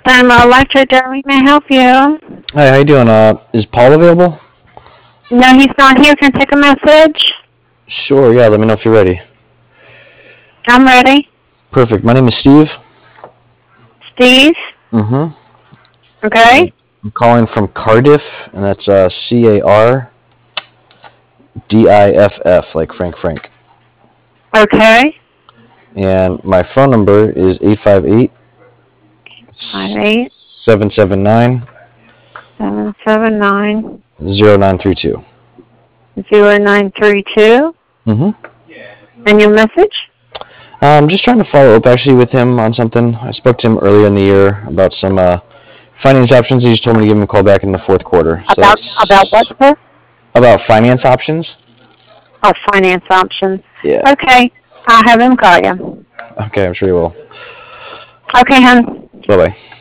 Thermo Electric, Darlene, may I help you? Hi, how you doing? Is Paul available? No, he's not here. Can I take a message? Sure, yeah, let me know if you're ready. I'm ready. Perfect. My name is Steve. Steve? Mm-hmm. Okay. I'm calling from Cardiff, and that's Cardiff, like Frank. Okay. And my phone number is 858 58 779 779 0932. 0932. Mm-hmm. And your message? I'm just trying to follow up actually with him on something. I spoke to him earlier in the year about some finance options. He just told me to give him a call back in the fourth quarter. So About what, sir? about finance options. Oh, finance options. Yeah. Okay. I'll have him call you. Okay, I'm sure he will. Okay, hon. Bye-bye.